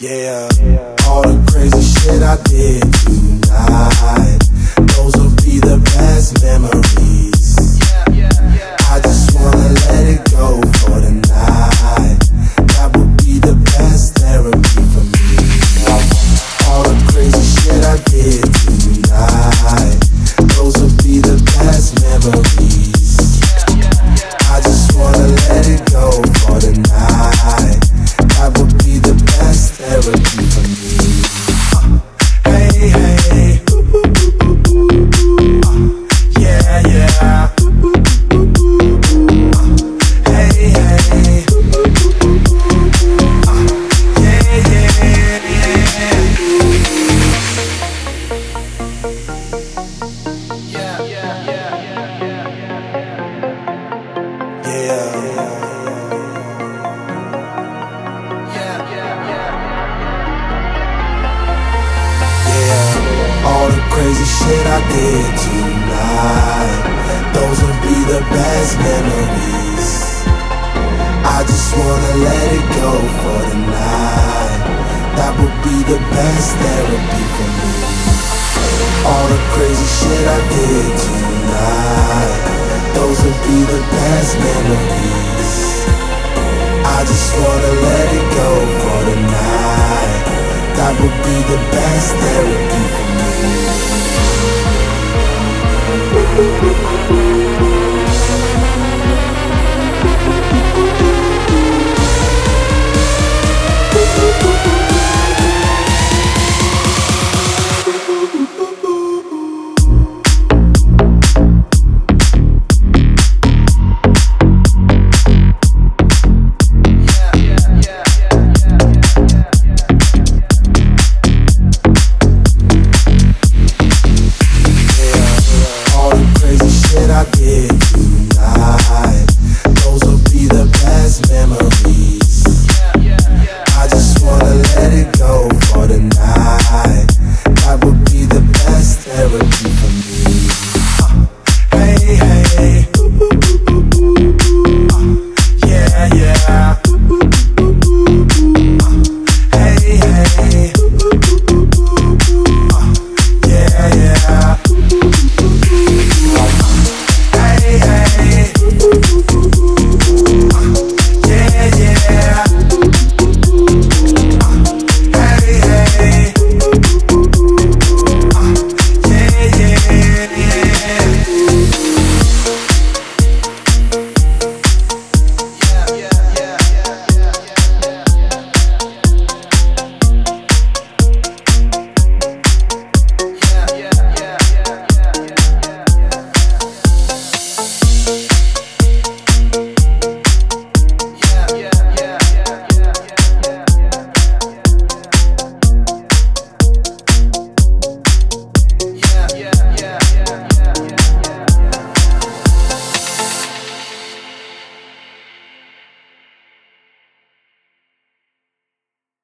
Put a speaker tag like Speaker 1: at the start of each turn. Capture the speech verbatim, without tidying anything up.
Speaker 1: Yeah, all the crazy shit I did tonight, those will be the best memories. I just wanna let it go for the night. That would be the best therapy for me. All the crazy shit I did tonight, those will be the best memories. I just wanna let it go for the night. That would be the best therapy for me. Uh, hey, hey, ooh, ooh, ooh, ooh, uh, yeah, yeah. Uh, hey, hey, ooh, ooh, ooh, ooh, uh, yeah, yeah, yeah. Yeah, yeah, yeah, yeah, yeah, yeah. All the crazy shit I did tonight, those will be the best memories. I just wanna let it go for the night. That would be the best therapy for me. All the crazy shit I did tonight, those will be the best memories. I just wanna let it go for the night. That would be the best therapy for me.